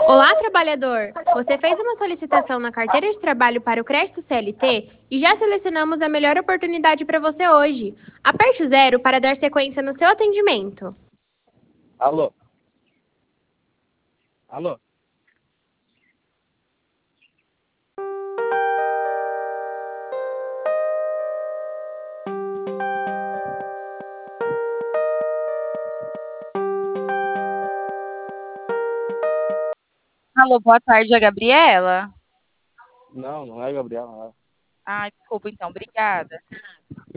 Olá, trabalhador! Você fez uma solicitação na carteira de trabalho para o crédito CLT e já selecionamos a melhor oportunidade para você hoje. Aperte o zero para dar sequência no seu atendimento. Alô? Alô? Alô, boa tarde, é a Gabriela? Não, não é Gabriel. Não é. Ah, desculpa então, obrigada.